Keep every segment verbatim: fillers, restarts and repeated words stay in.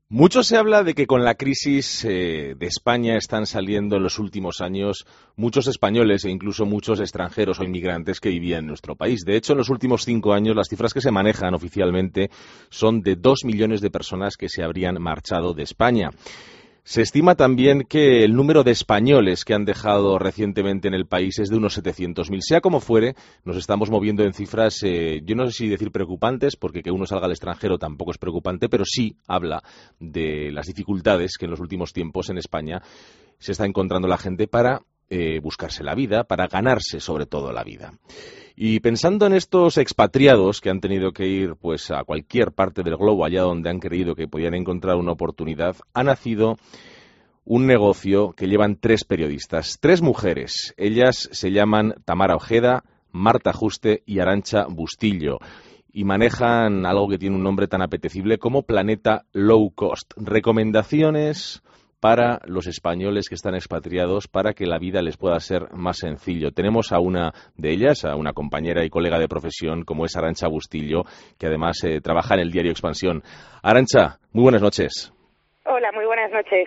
Mucho se habla de que con la crisis eh, de España están saliendo en los últimos años muchos españoles e incluso muchos extranjeros o inmigrantes que vivían en nuestro país. De hecho, en los últimos cinco años las cifras que se manejan oficialmente son de dos millones de personas que se habrían marchado de España. Se estima también que el número de españoles que han dejado recientemente en el país es de unos setecientos mil. Sea como fuere, nos estamos moviendo en cifras, eh, yo no sé si decir preocupantes, porque que uno salga al extranjero tampoco es preocupante, pero sí habla de las dificultades que en los últimos tiempos en España se está encontrando la gente para eh, buscarse la vida, para ganarse sobre todo la vida. Y pensando en estos expatriados que han tenido que ir pues a cualquier parte del globo, allá donde han creído que podían encontrar una oportunidad, ha nacido un negocio que llevan tres periodistas, tres mujeres. Ellas se llaman Tamara Ojeda, Marta Juste y Arantxa Bustillo, y manejan algo que tiene un nombre tan apetecible como Planeta Low Cost. Recomendaciones para los españoles que están expatriados para que la vida les pueda ser más sencillo. Tenemos a una de ellas, a una compañera y colega de profesión como es Arantxa Bustillo, que además eh, trabaja en el diario Expansión. Arantxa, muy buenas noches. Hola, muy buenas noches.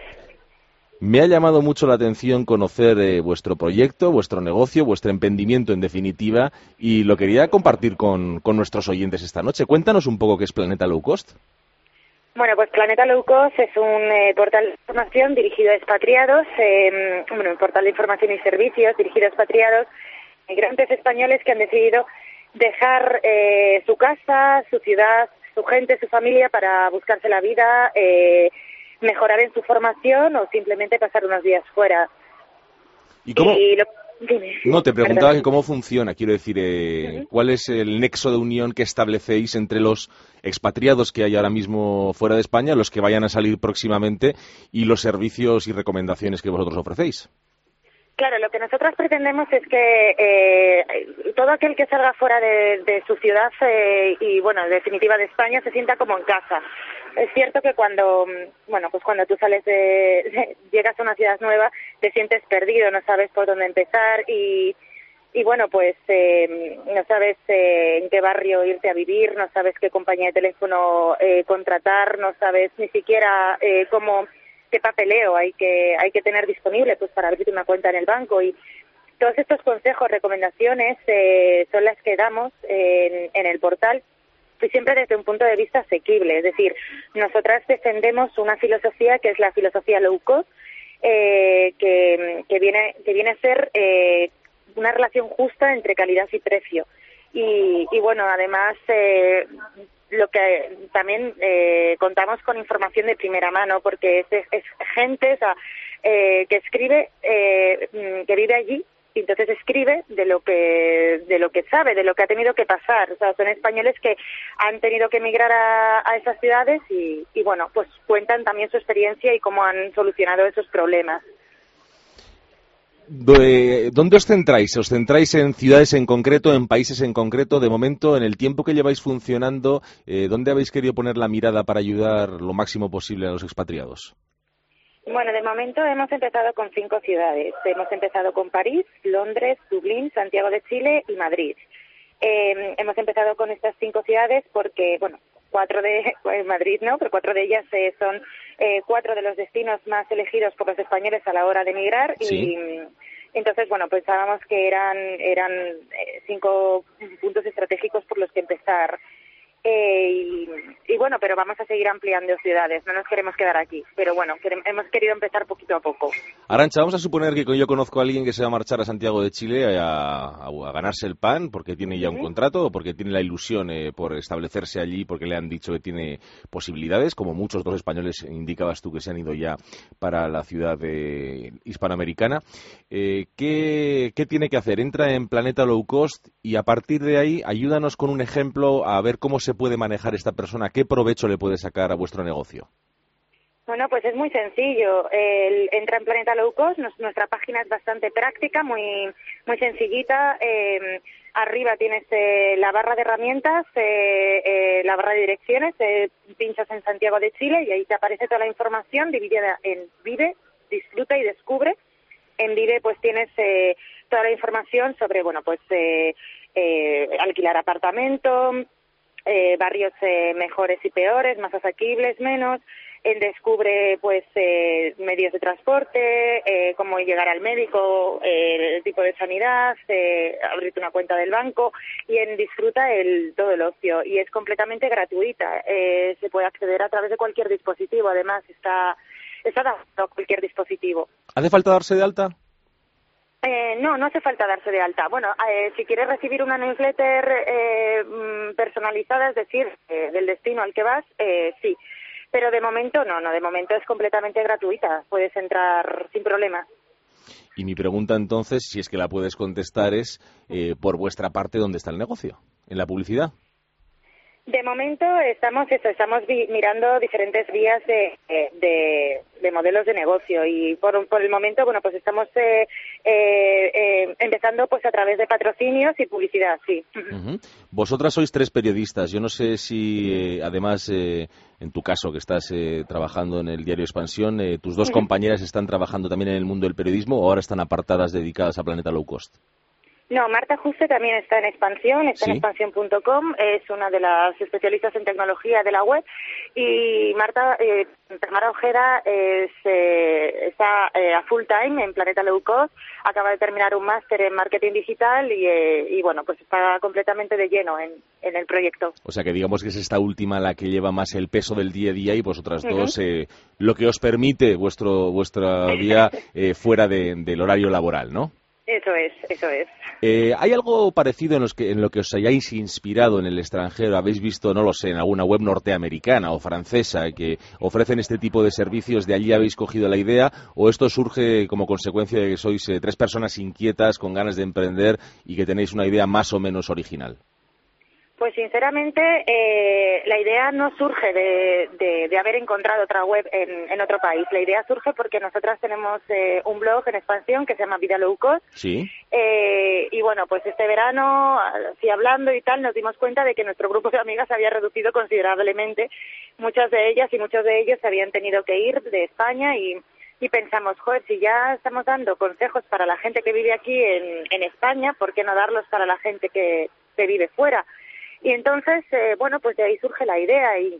Me ha llamado mucho la atención conocer eh, vuestro proyecto, vuestro negocio, vuestro emprendimiento en definitiva, y lo quería compartir con, con nuestros oyentes esta noche. Cuéntanos un poco qué es Planeta Low Cost. Bueno, pues Planeta Low Cost es un eh, portal de información dirigido a expatriados, eh, bueno, un portal de información y servicios dirigido a expatriados, migrantes españoles que han decidido dejar eh, su casa, su ciudad, su gente, su familia para buscarse la vida, eh, mejorar en su formación o simplemente pasar unos días fuera. ¿Y cómo? Y lo... Dime. No, te preguntaba Perdón. que cómo funciona, quiero decir, eh, uh-huh. ¿cuál es el nexo de unión que establecéis entre los expatriados que hay ahora mismo fuera de España, los que vayan a salir próximamente, y los servicios y recomendaciones que vosotros ofrecéis? Claro, lo que nosotros pretendemos es que eh, todo aquel que salga fuera de, de su ciudad eh, y, bueno, en definitiva de España, se sienta como en casa. Es cierto que cuando, bueno, pues cuando tú sales de, de llegas a una ciudad nueva, te sientes perdido, no sabes por dónde empezar y, y bueno, pues eh, no sabes eh, en qué barrio irte a vivir, no sabes qué compañía de teléfono eh, contratar, no sabes ni siquiera eh, cómo... qué papeleo hay que hay que tener disponible pues para abrirte una cuenta en el banco, y todos estos consejos, recomendaciones eh, son las que damos en, en el portal, y siempre desde un punto de vista asequible. Es decir, nosotras defendemos una filosofía que es la filosofía low cost, eh, que, que viene que viene a ser eh, una relación justa entre calidad y precio. Y, y bueno, además eh, lo que también eh, contamos con información de primera mano, porque es, es, es gente, o sea, eh, que escribe, eh, que vive allí, y entonces escribe de lo que de lo que sabe, de lo que ha tenido que pasar. O sea, son españoles que han tenido que emigrar a, a esas ciudades y, y bueno, pues cuentan también su experiencia y cómo han solucionado esos problemas. ¿Dónde os centráis? ¿Os centráis en ciudades en concreto, en países en concreto? De momento, en el tiempo que lleváis funcionando, eh, ¿dónde habéis querido poner la mirada para ayudar lo máximo posible a los expatriados? Bueno, de momento hemos empezado con cinco ciudades. Hemos empezado con París, Londres, Dublín, Santiago de Chile y Madrid. Eh, hemos empezado con estas cinco ciudades porque, bueno, cuatro de pues Madrid no, pero cuatro de ellas eh, son eh, cuatro de los destinos más elegidos por los españoles a la hora de emigrar. ¿Sí? Y entonces, bueno, pensábamos que eran eran eh, cinco puntos estratégicos por los que empezar. Eh, y, y bueno, pero vamos a seguir ampliando ciudades, no nos queremos quedar aquí, pero bueno, queremos, hemos querido empezar poquito a poco. Arantxa, vamos a suponer que yo conozco a alguien que se va a marchar a Santiago de Chile a, a, a ganarse el pan porque tiene ya un contrato o porque tiene la ilusión eh, por establecerse allí, porque le han dicho que tiene posibilidades, como muchos otros españoles indicabas tú que se han ido ya para la ciudad de, hispanoamericana. Eh, ¿qué, ¿Qué tiene que hacer? Entra en Planeta Low Cost y a partir de ahí ayúdanos con un ejemplo a ver cómo se puede manejar esta persona, qué provecho le puede sacar a vuestro negocio. Bueno, pues es muy sencillo. El, entra en Planeta Low Cost, nos, nuestra página es bastante práctica, muy muy sencillita. Eh, arriba tienes eh, la barra de herramientas, eh, eh, la barra de direcciones, eh, pinchas en Santiago de Chile y ahí te aparece toda la información dividida en Vive, Disfruta y Descubre. En Vive pues tienes eh, toda la información sobre, bueno, pues eh, eh, alquilar apartamento, Eh, barrios eh, mejores y peores, más asequibles, menos, en Descubre pues eh, medios de transporte, eh, cómo llegar al médico, eh, el tipo de sanidad, eh, abrirte una cuenta del banco, y en Disfruta el todo el ocio, y es completamente gratuita. Eh, se puede acceder a través de cualquier dispositivo, además está, está adaptado a cualquier dispositivo. ¿Hace falta darse de alta? Eh, no, no hace falta darse de alta. Bueno, eh, si quieres recibir una newsletter eh, personalizada, es decir, eh, del destino al que vas, eh, sí. Pero de momento no, no, de momento es completamente gratuita. Puedes entrar sin problema. Y mi pregunta entonces, si es que la puedes contestar, es eh, por vuestra parte, ¿dónde está el negocio? ¿En la publicidad? De momento estamos eso, estamos vi, mirando diferentes vías de, de, de modelos de negocio, y por, por el momento, bueno, pues estamos eh, eh, eh, empezando pues a través de patrocinios y publicidad, sí. Uh-huh. Vosotras sois tres periodistas. Yo no sé si, eh, además, eh, en tu caso, que estás eh, trabajando en el diario Expansión, eh, tus dos uh-huh. compañeras están trabajando también en el mundo del periodismo, o ahora están apartadas dedicadas a Planeta Low Cost. No, Marta Juste también está en Expansión, está ¿Sí? en expansión punto com, es una de las especialistas en tecnología de la web, y Marta, eh, Tamara Ojeda es, eh, está eh, a full time en Planeta Low Cost, acaba de terminar un máster en marketing digital y, eh, y bueno, pues está completamente de lleno en, en el proyecto. O sea que digamos que es esta última la que lleva más el peso del día a día, y vosotras uh-huh. dos eh, lo que os permite vuestro vuestra vía eh, fuera de, del horario laboral, ¿no? Eso es, eso es. Eh, ¿Hay algo parecido en, los que, en lo que os hayáis inspirado en el extranjero? ¿Habéis visto, no lo sé, en alguna web norteamericana o francesa que ofrecen este tipo de servicios? ¿De allí habéis cogido la idea? ¿O esto surge como consecuencia de que sois eh, tres personas inquietas con ganas de emprender y que tenéis una idea más o menos original? Pues sinceramente eh, la idea no surge de, de, de haber encontrado otra web en, en otro país. La idea surge porque nosotras tenemos eh, un blog en Expansión que se llama Vida Low Cost. Sí. Eh, y bueno, pues este verano, así hablando y tal, nos dimos cuenta de que nuestro grupo de amigas se había reducido considerablemente. Muchas de ellas y muchos de ellos se habían tenido que ir de España, y, y pensamos, joder, si ya estamos dando consejos para la gente que vive aquí en, en España, ¿por qué no darlos para la gente que, que vive fuera? Y entonces, eh, bueno, pues de ahí surge la idea, y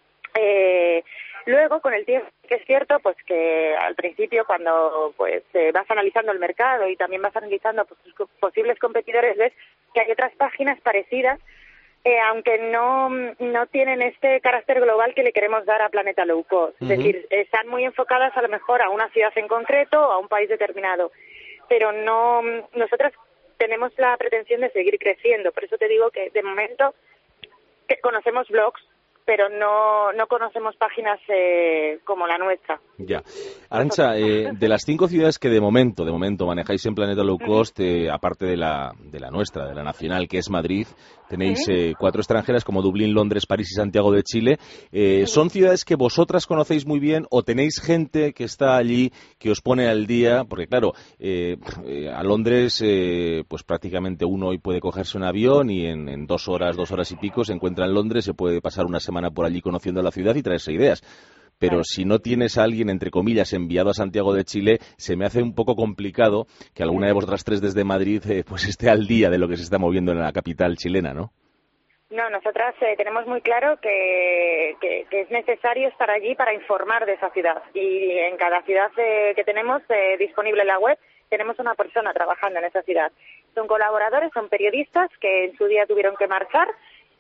eh, luego con el tiempo, que es cierto, pues que al principio cuando pues eh, vas analizando el mercado y también vas analizando pues, tus posibles competidores, ves que hay otras páginas parecidas, eh, aunque no no tienen este carácter global que le queremos dar a Planeta Low Cost. Uh-huh. Es decir, están muy enfocadas a lo mejor a una ciudad en concreto o a un país determinado, pero no, nosotras tenemos la pretensión de seguir creciendo. Por eso te digo que de momento que conocemos blogs, pero no no conocemos páginas eh, como la nuestra. Ya. Arantxa, eh, de las cinco ciudades que de momento, de momento manejáis en Planeta Low Cost, eh, aparte de la de la nuestra, de la nacional, que es Madrid, tenéis eh, cuatro extranjeras como Dublín, Londres, París y Santiago de Chile. Eh, ¿Son ciudades que vosotras conocéis muy bien, o tenéis gente que está allí que os pone al día? Porque claro, eh, eh, a Londres eh, pues prácticamente uno hoy puede cogerse un avión y en, en dos horas, dos horas y pico se encuentra en Londres, se puede pasar una semana por allí conociendo la ciudad y traerse ideas. Pero claro, si no tienes a alguien, entre comillas, enviado a Santiago de Chile, se me hace un poco complicado que alguna de vosotras tres desde Madrid eh, pues esté al día de lo que se está moviendo en la capital chilena, ¿no? No, nosotras eh, tenemos muy claro que, que, que es necesario estar allí para informar de esa ciudad. Y en cada ciudad eh, que tenemos eh, disponible en la web, tenemos una persona trabajando en esa ciudad. Son colaboradores, son periodistas que en su día tuvieron que marchar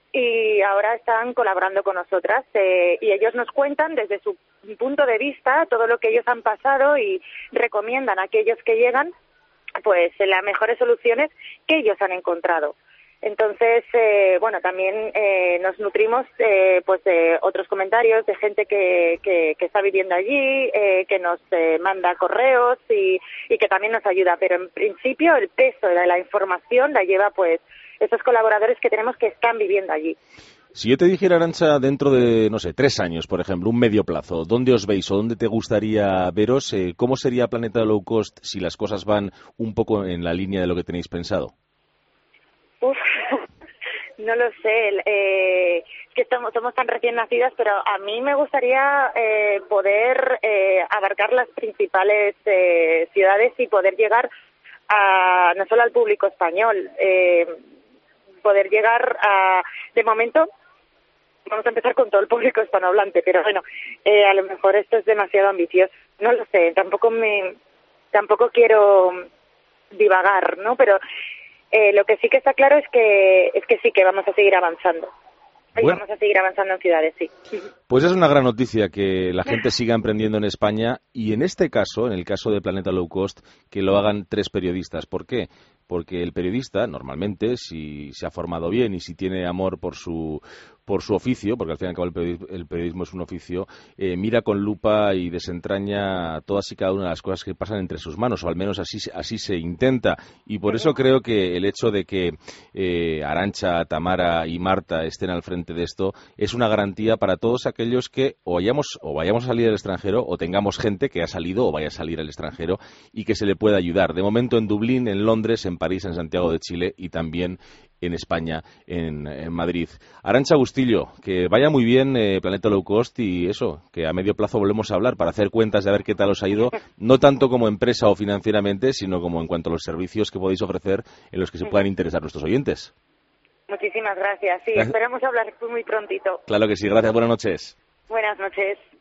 y ahora están colaborando con nosotras, eh, y ellos nos cuentan desde su punto de vista todo lo que ellos han pasado y recomiendan a aquellos que llegan pues las mejores soluciones que ellos han encontrado. Entonces, eh, bueno, también eh, nos nutrimos eh, pues de otros comentarios de gente que, que, que está viviendo allí, eh, que nos eh, manda correos y, y que también nos ayuda, pero en principio el peso de la información la lleva pues esos colaboradores que tenemos que están viviendo allí. Si yo te dijera, Arantxa, dentro de, no sé, tres años, por ejemplo, un medio plazo, ¿dónde os veis o dónde te gustaría veros? Eh, ¿Cómo sería Planeta Low Cost si las cosas van un poco en la línea de lo que tenéis pensado? Uf, no lo sé. Eh, es que estamos, somos tan recién nacidas, pero a mí me gustaría eh, poder eh, abarcar las principales eh, ciudades y poder llegar a no solo al público español, eh, poder llegar a, de momento, vamos a empezar con todo el público hispanohablante, pero bueno, eh, a lo mejor esto es demasiado ambicioso. No lo sé, tampoco me, tampoco quiero divagar, ¿no? Pero eh, lo que sí que está claro es que es que sí que vamos a seguir avanzando. Y bueno, vamos a seguir avanzando en ciudades, sí. Pues es una gran noticia que la gente siga emprendiendo en España y en este caso, en el caso de Planeta Low Cost, que lo hagan tres periodistas. ¿Por qué? Porque el periodista, normalmente, si se ha formado bien y si tiene amor por su por su oficio, porque al fin y al cabo el periodismo, el periodismo es un oficio, eh, mira con lupa y desentraña todas y cada una de las cosas que pasan entre sus manos, o al menos así, así se intenta. Y por eso creo que el hecho de que eh, Arantxa, Tamara y Marta estén al frente de esto es una garantía para todos aquellos que o vayamos, o vayamos a salir al extranjero o tengamos gente que ha salido o vaya a salir al extranjero y que se le pueda ayudar. De momento en Dublín, en Londres, en París, en Santiago de Chile y también en España, en, en Madrid. Arantxa Bustillo, que vaya muy bien eh, Planeta Low Cost y eso, que a medio plazo volvemos a hablar para hacer cuentas de a ver qué tal os ha ido, no tanto como empresa o financieramente, sino como en cuanto a los servicios que podéis ofrecer en los que se puedan interesar nuestros oyentes. Muchísimas gracias. Sí, gracias. Esperamos hablar muy prontito. Claro que sí. Gracias. Buenas noches. Buenas noches.